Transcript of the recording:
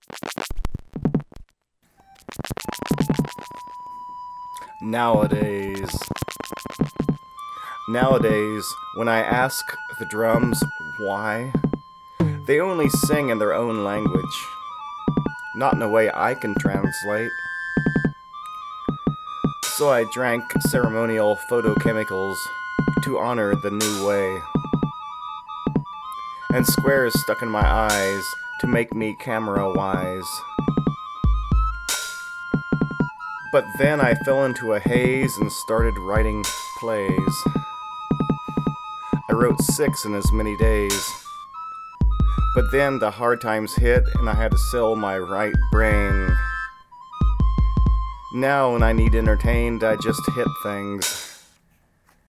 Nowadays, when I ask the drums why, they only sing in their own language, not in a way I can translate. So I drank ceremonial photochemicals to honor the new way, and squares stuck in my eyes to make me camera-wise. But then I fell into a haze and started writing plays. I wrote 6 in as many days. But then the hard times hit and I had to sell my right brain. Now when I need entertained, I just hit things.